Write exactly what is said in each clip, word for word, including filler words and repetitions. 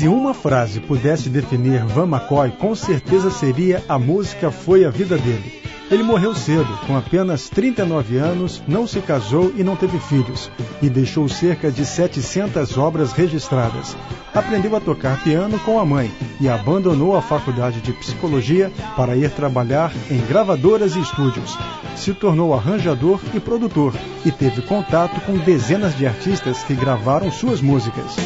Se uma frase pudesse definir Van McCoy, com certeza seria: a música foi a vida dele. Ele morreu cedo, com apenas trinta e nove anos, não se casou e não teve filhos, e deixou cerca de setecentas obras registradas. Aprendeu a tocar piano com a mãe e abandonou a faculdade de psicologia para ir trabalhar em gravadoras e estúdios. Se tornou arranjador e produtor e teve contato com dezenas de artistas que gravaram suas músicas.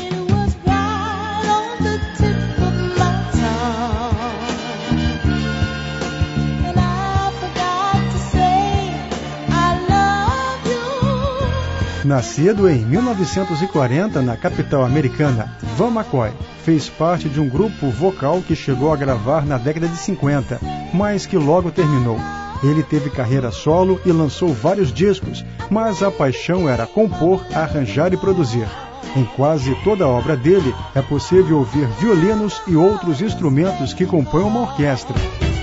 Nascido em mil novecentos e quarenta na capital americana, Van McCoy fez parte de um grupo vocal que chegou a gravar na década de cinquenta, mas que logo terminou. Ele teve carreira solo e lançou vários discos, mas a paixão era compor, arranjar e produzir. Em quase toda a obra dele é possível ouvir violinos e outros instrumentos que compõem uma orquestra.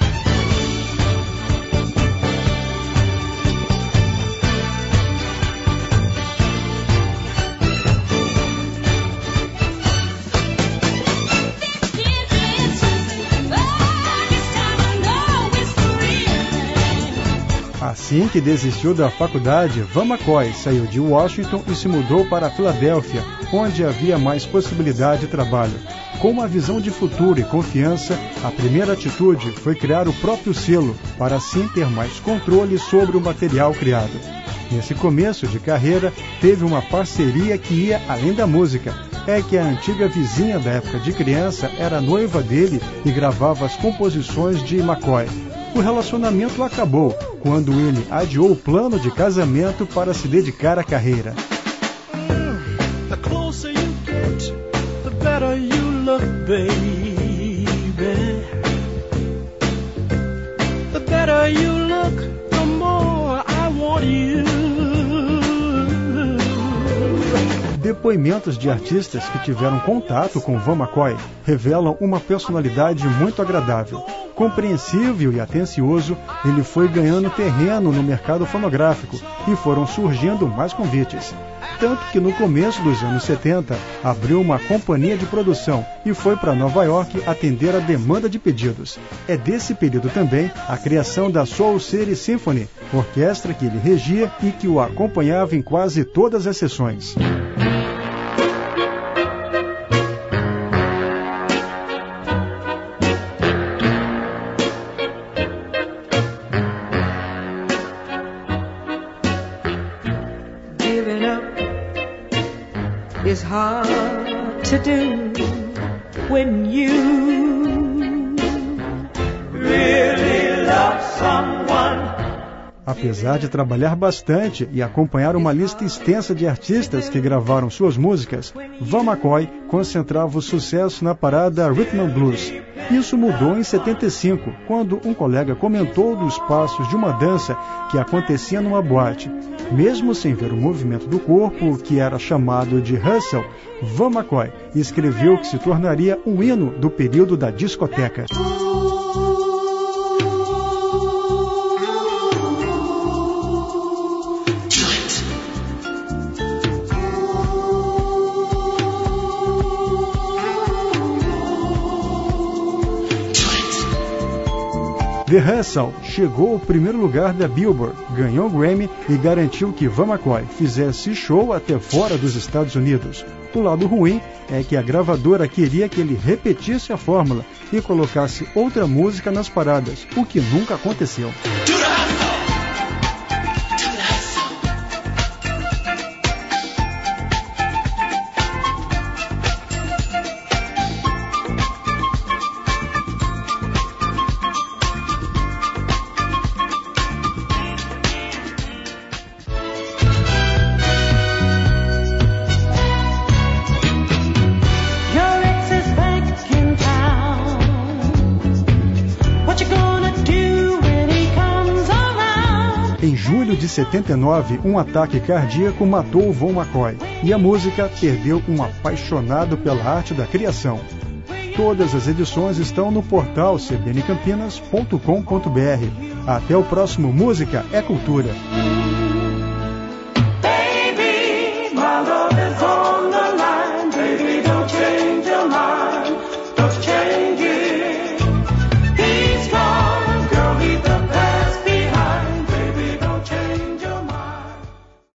Assim que desistiu da faculdade, Van McCoy saiu de Washington e se mudou para a Filadélfia, onde havia mais possibilidade de trabalho. Com uma visão de futuro e confiança, a primeira atitude foi criar o próprio selo, para assim ter mais controle sobre o material criado. Nesse começo de carreira, teve uma parceria que ia além da música. É que a antiga vizinha da época de criança era noiva dele e gravava as composições de McCoy. O relacionamento acabou quando ele adiou o plano de casamento para se dedicar à carreira. The closer you get, the better you look, baby. The better you look, the more I want you. Depoimentos de artistas que tiveram contato com Van McCoy revelam uma personalidade muito agradável. Compreensível e atencioso, ele foi ganhando terreno no mercado fonográfico e foram surgindo mais convites. Tanto que no começo dos anos setenta, abriu uma companhia de produção e foi para Nova York atender a demanda de pedidos. É desse período também a criação da Soul City Symphony, orquestra que ele regia e que o acompanhava em quase todas as sessões. It's hard to do when you really love someone. Apesar de trabalhar bastante e acompanhar uma lista extensa de artistas que gravaram suas músicas, Van McCoy concentrava o sucesso na parada Rhythm and Blues. Isso mudou em setenta e cinco, quando um colega comentou dos passos de uma dança que acontecia numa boate. Mesmo sem ver o movimento do corpo, que era chamado de hustle, Van McCoy escreveu que se tornaria um hino do período da discoteca. The Hustle chegou ao primeiro lugar da Billboard, ganhou o Grammy e garantiu que Van McCoy fizesse show até fora dos Estados Unidos. O lado ruim é que a gravadora queria que ele repetisse a fórmula e colocasse outra música nas paradas, o que nunca aconteceu. Em julho de setenta e nove, um ataque cardíaco matou Van McCoy e a música perdeu um apaixonado pela arte da criação. Todas as edições estão no portal c b n campinas ponto com ponto b r. Até o próximo Música é Cultura.